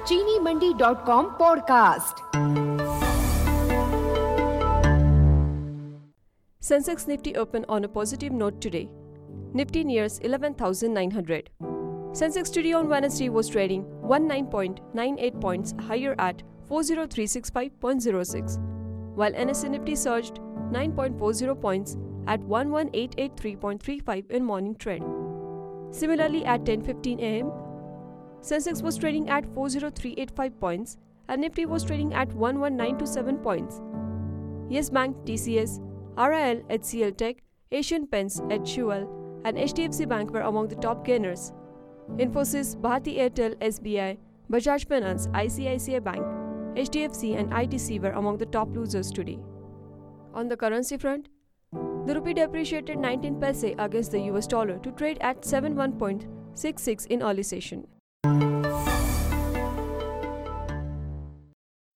चीनीमंडी.com podcast. Sensex Nifty opened on a positive note today. Nifty nears 11,900. Sensex today on Wednesday was trading 19.98 points higher at 40365.06, while NSE Nifty surged 9.40 points at 11883.35 in morning trade. Similarly, at 10:15 a.m., Sensex was trading at 40385 points and Nifty was trading at 11927 points. Yes Bank, TCS, RIL, HCL Tech, Asian Paints, HUL and HDFC Bank were among the top gainers. Infosys, Bharti Airtel, SBI, Bajaj Finance, ICICI Bank, HDFC and ITC were among the top losers today. On the currency front, the rupee depreciated 19 paise against the US dollar to trade at 71.66 in early session.